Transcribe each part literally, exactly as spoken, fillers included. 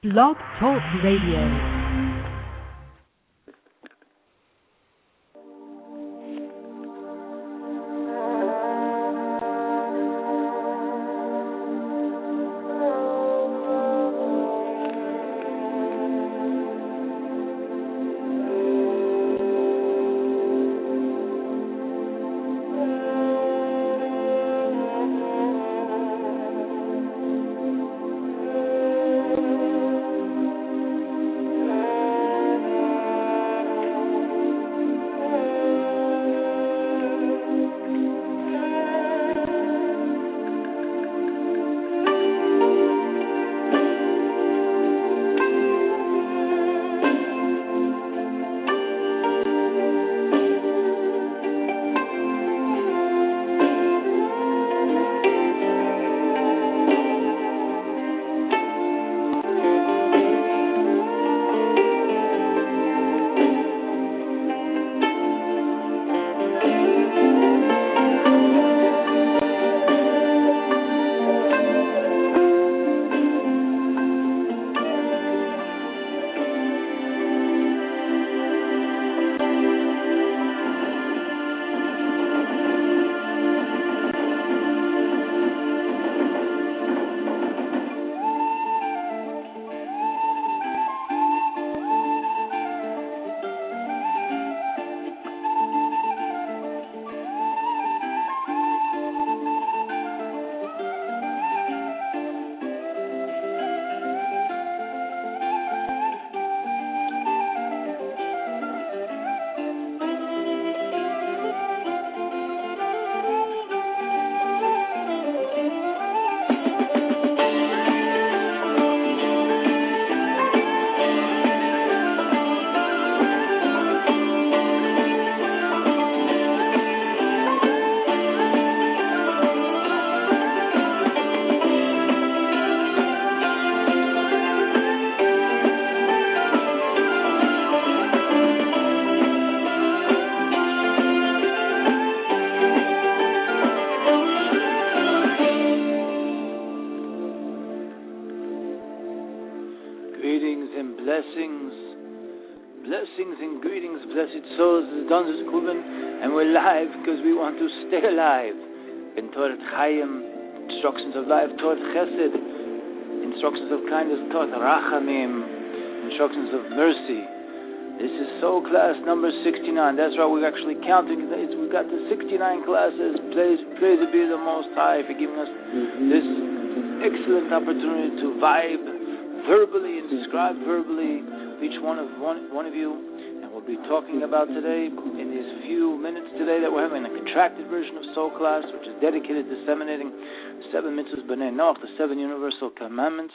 Blog Talk Radio. Alive in Torah Chaim, instructions of life, Torah Chesed, instructions of kindness, Torah Rachamim, instructions of mercy. This is Soul class number sixty-nine. That's right, we're actually counting. We've got the sixty-nine classes. Praise, praise be the Most High for giving us this excellent opportunity to vibe verbally and describe verbally with each one of one, one of you. We'll be talking about today, in these few minutes today, that we're having a contracted version of Soul Class, which is dedicated to disseminating seven mitzvahs b'nei Noach, the seven universal commandments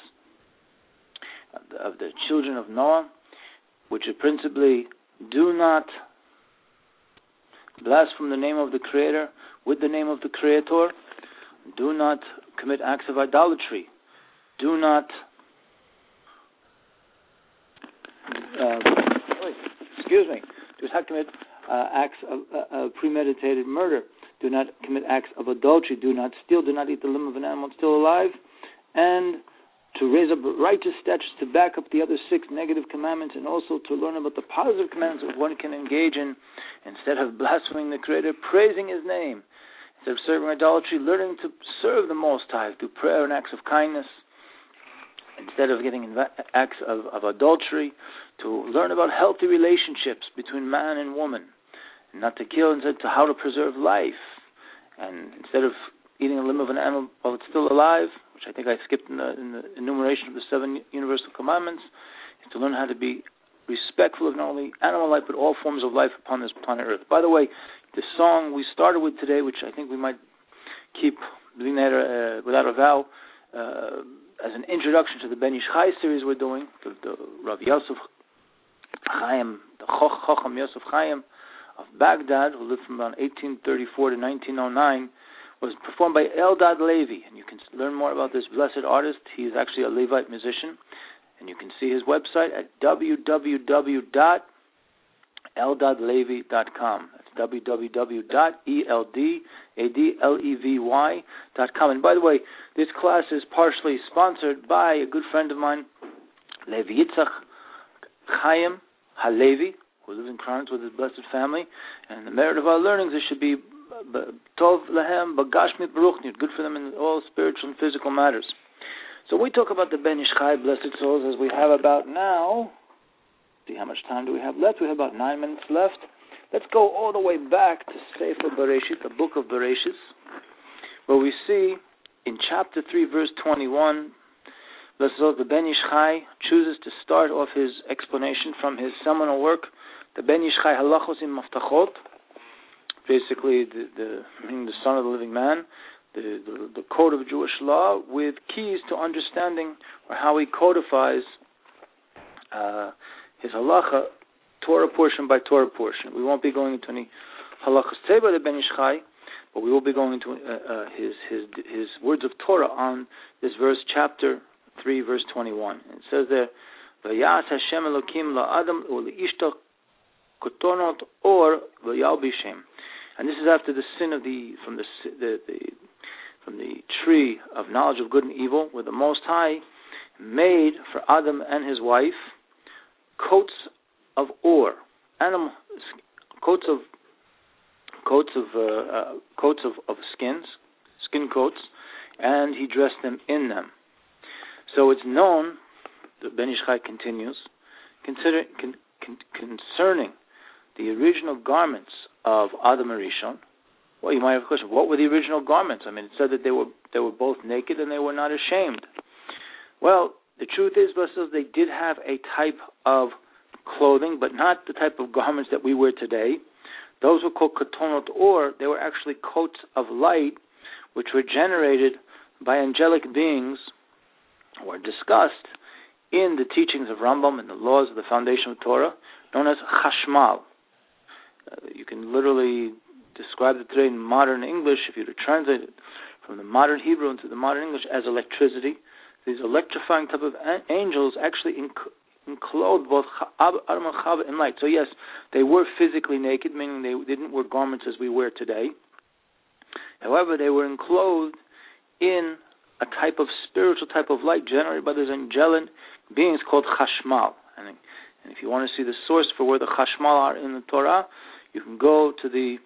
of the, of the children of Noah, which are principally: do not blaspheme the name of the Creator with the name of the Creator, do not commit acts of idolatry, do not uh, excuse me, do not commit uh, acts of uh, uh, premeditated murder, do not commit acts of adultery, do not steal, do not eat the limb of an animal still alive, and to raise up righteous statutes to back up the other six negative commandments, and also to learn about the positive commandments that one can engage in instead of blaspheming the Creator, praising His name. Instead of serving idolatry, learning to serve the Most High through prayer and acts of kindness. Instead of getting inv- acts of, of adultery, to learn about healthy relationships between man and woman, and not to kill, instead to how to preserve life. And instead of eating a limb of an animal while it's still alive, which I think I skipped in the, in the enumeration of the seven universal commandments, is to learn how to be respectful of not only animal life but all forms of life upon this planet Earth. By the way, the song we started with today, which I think we might keep uh, without a vow, uh, as an introduction to the Ben Ish Chai series we're doing, the, the Rav Yosef Chaim, the Chacham Yosef Chaim of Baghdad, who lived from around eighteen thirty-four to nineteen oh nine, was performed by Eldad Levi. And you can learn more about this blessed artist. He is actually a Levite musician. And you can see his website at w w w dot eldad levy dot com. That's w w w dot eldad levy dot com. And by the way, this class is partially sponsored by a good friend of mine, Levi Yitzchak Chaim HaLevi, who lives in Clarence with his blessed family, and the merit of our learnings, it should be Tov Lahem Bagashmit Baruchnit, good for them in all spiritual and physical matters. So we talk about the Ben Ish Chai, blessed souls, as we have about now. See how much time do we have left? We have about nine minutes left. Let's go all the way back to Sefer Bereshit, the book of Bereshit, where we see in chapter three, verse twenty-one, blessed souls, the Ben Ish Chai chooses to start off his explanation from his seminal work, the Ben Ish Chai Halachos im Maftachot, basically the, the, meaning the son of the living man, the, the, the code of Jewish law, with keys to understanding or how he codifies uh, his halacha, Torah portion by Torah portion. We won't be going into any halachas say by the Ben Ish Chai, but we will be going into uh, uh, his his his words of Torah on this verse, chapter three, verse twenty-one. It says there, "Vayas Hashem Elokim la'adam u'leishto kotonot or v'yalbishem." And this is after the sin of the from the, the the from the tree of knowledge of good and evil, where the Most High made for Adam and his wife coats of ore, animal coats of coats of uh, uh, coats of, of skins, skin coats, and he dressed them in them. So it's known, the Ben Ish Chai continues, consider, con, con, concerning the original garments of Adam and Rishon. Well, you might have a question. What were the original garments? I mean, it said that they were they were both naked and they were not ashamed. Well, the truth is, blessed, they did have a type of clothing, but not the type of garments that we wear today. Those were called katonot or. They were actually coats of light, which were generated by angelic beings, or discussed in the teachings of Rambam and the laws of the foundation of Torah, known as chashmal. Uh, you can literally describe it today in modern English, if you were to translate it from the modern Hebrew into the modern English, as electricity. These electrifying type of a- angels actually inc- enclosed both Adam and Chava in light. So yes, they were physically naked, meaning they didn't wear garments as we wear today. However, they were enclosed in a type of spiritual type of light generated by those angelic beings called chashmal. And, and if you want to see the source for where the chashmal are in the Torah, you can go to the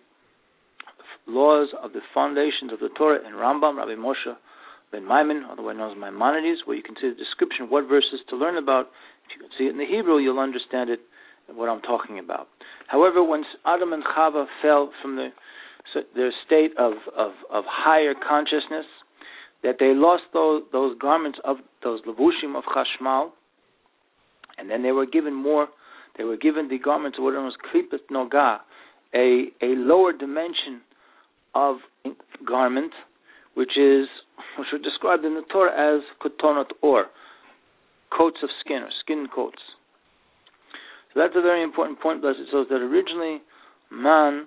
laws of the foundations of the Torah in Rambam, Rabbi Moshe ben Maimon, otherwise known as Maimonides, where you can see the description of what verses to learn about. If you can see it in the Hebrew, you'll understand it, what I'm talking about. However, when Adam and Chava fell from the, their state of, of, of higher consciousness, that they lost those, those garments of those levushim of chashmal, and then they were given more, they were given the garments of what was klipet noga, a, a lower dimension of garment, which is which are described in the Torah as kotonot or, coats of skin or skin coats. So that's a very important point, blessed souls, that originally man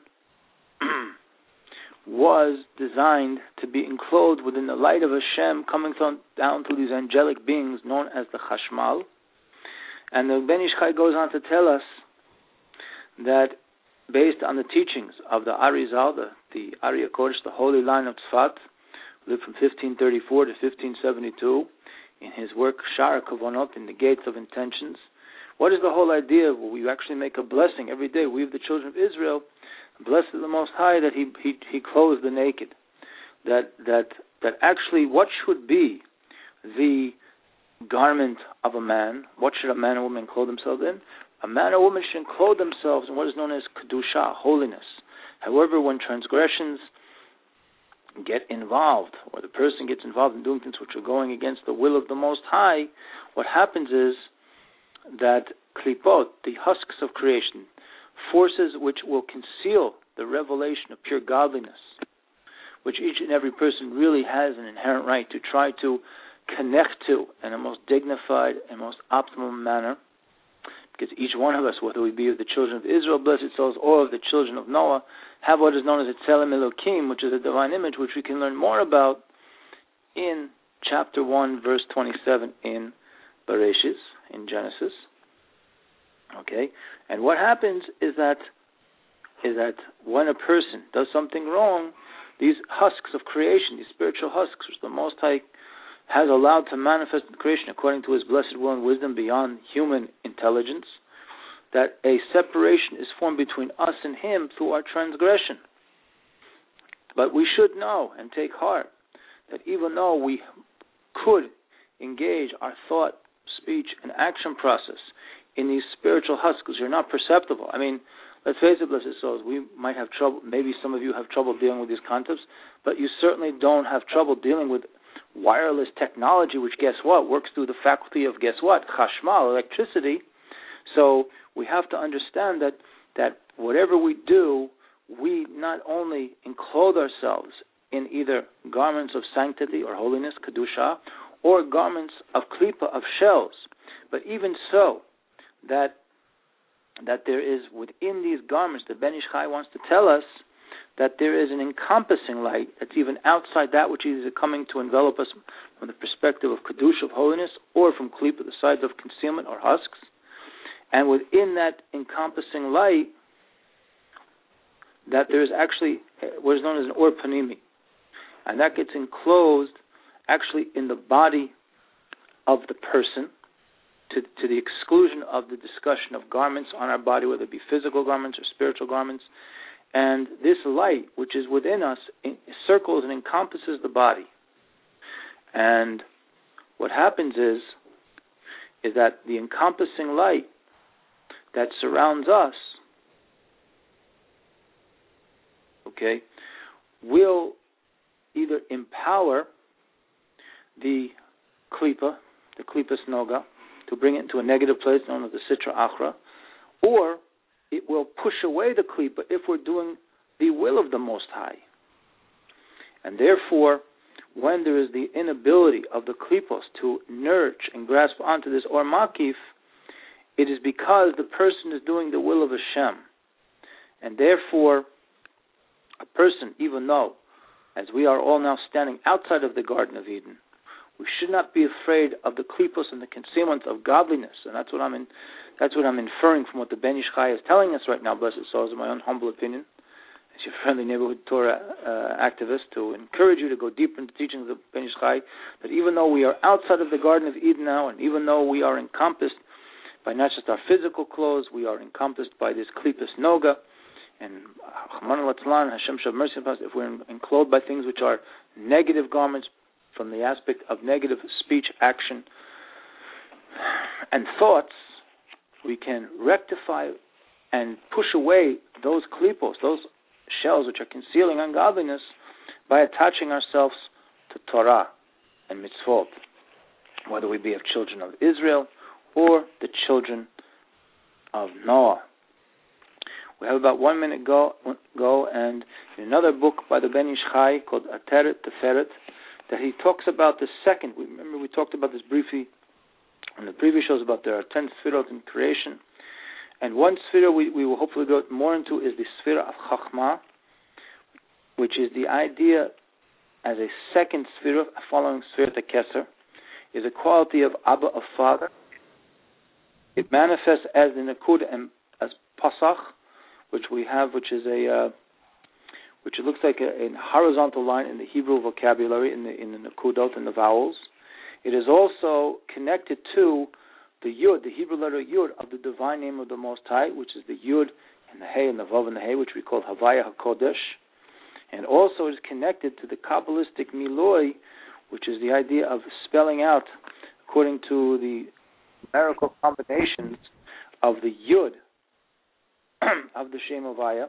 was designed to be enclosed within the light of Hashem, coming from, down through these angelic beings known as the Chashmal. And the Ben Ish Chai goes on to tell us that based on the teachings of the Arizal, the, the Ari HaKodesh, the holy line of Tzfat, lived from fifteen thirty-four to fifteen seventy-two, in his work Shara Kavanot, in the Gates of Intentions. What is the whole idea? Well, we actually make a blessing every day. We, the children of Israel, blessed the Most High that He He, he clothes the naked. That that that actually, what should be the garment of a man? What should a man and woman clothe themselves in? A man or woman should clothe themselves in what is known as kedusha, holiness. However, when transgressions get involved, or the person gets involved in doing things which are going against the will of the Most High, what happens is that klipot, the husks of creation, forces which will conceal the revelation of pure godliness, which each and every person really has an inherent right to try to connect to in a most dignified and most optimal manner, because each one of us, whether we be of the children of Israel, blessed souls, or of the children of Noah, have what is known as a Tzelem Elokim, which is a divine image, which we can learn more about in chapter one, verse twenty-seven in Bereshit, in Genesis. Okay, and what happens is that is that when a person does something wrong, these husks of creation, these spiritual husks, which the Most High has allowed to manifest in creation according to his blessed will and wisdom beyond human intelligence, that a separation is formed between us and him through our transgression. But we should know and take heart that even though we could engage our thought, speech, and action process in these spiritual husks, you're not perceptible. I mean, let's face it, blessed souls, we might have trouble, maybe some of you have trouble dealing with these concepts, but you certainly don't have trouble dealing with wireless technology, which, guess what, works through the faculty of, guess what, chashmal, electricity. So we have to understand that, that whatever we do, we not only enclothe ourselves in either garments of sanctity or holiness, kedusha, or garments of klipa, of shells, but even so, that that there is within these garments, the Ben Ish Chai wants to tell us that there is an encompassing light that's even outside that which is coming to envelop us from the perspective of kedusha, of holiness, or from klipa, the sides of concealment or husks. And within that encompassing light, that there is actually what is known as an or panimi, and that gets enclosed actually in the body of the person, to, to the exclusion of the discussion of garments on our body, whether it be physical garments or spiritual garments. And this light, which is within us, circles and encompasses the body. And what happens is, is that the encompassing light that surrounds us, okay, will either empower the klipa, the klipas noga, to bring it into a negative place known as the sitra achra, or it will push away the klipa if we're doing the will of the Most High. And therefore, when there is the inability of the klipos to nurture and grasp onto this or makif, it is because the person is doing the will of Hashem. And therefore, a person, even though, as we are all now standing outside of the Garden of Eden, we should not be afraid of the klipos and the concealment of godliness. And that's what I'm in, that's what I'm inferring from what the Ben Ish Chai is telling us right now, blessed souls, in my own humble opinion, as your friendly neighborhood Torah uh, activist, to encourage you to go deeper into the teachings of the Ben Ish Chai, that even though we are outside of the Garden of Eden now, and even though we are encompassed by not just our physical clothes, we are encompassed by this klipas noga, and Hashem shall have mercy upon us if we're enclosed by things which are negative garments from the aspect of negative speech, action, and thoughts, we can rectify and push away those klipos, those shells which are concealing ungodliness, by attaching ourselves to Torah and mitzvot, whether we be of children of Israel or the children of Noah. We have about one minute go, go and in another book by the Ben Ish Chai called Ateret Teferet, that he talks about the second. We remember we talked about this briefly in the previous shows about there are ten sfirot in creation, and one sfira we, we will hopefully go more into is the sfira of Chachma, which is the idea as a second sfira following sfira Keser, is a quality of Abba, of Father. It manifests as the Nakud and as Pasach, which we have, which is a uh, which it looks like a, a horizontal line in the Hebrew vocabulary, in the in the Nakudot and the vowels. It is also connected to the Yud, the Hebrew letter Yud of the divine name of the Most High, which is the Yud and the Hey and the Vav and the Hey, which we call Havaya HaKodesh. And also it is connected to the Kabbalistic Miloi, which is the idea of spelling out, according to the numerical combinations of the Yud of the Shem Havaya,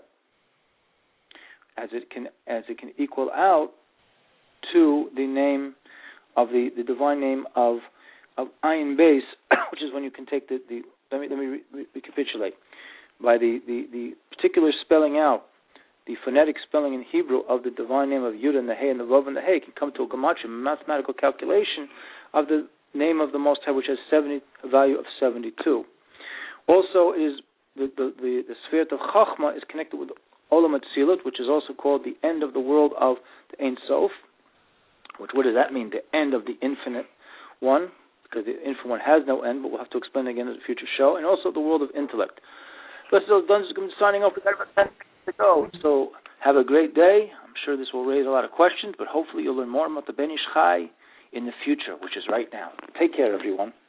as it can as it can equal out to the name of the, the divine name of of Ayin Beis, which is when you can take the, the let me let me re- recapitulate by the, the, the particular spelling out, the phonetic spelling in Hebrew of the divine name of Yud and the Hey and the Vav and the Hey can come to a gematria, mathematical calculation of the name of the Most High, which has seventy a value of seventy-two. Also, it is the the the, the sphere of Chachma is connected with Olam Atzilut, which is also called the end of the world of the Ein Sof. Which, what does that mean? The end of the infinite one, because the infinite one has no end, but we'll have to explain again in a future show. And also the world of intellect. Blessed those done, signing off. We've got about ten minutes to go. So have a great day. I'm sure this will raise a lot of questions, but hopefully you'll learn more about the Ben Ish Chai in the future, which is right now. Take care, everyone.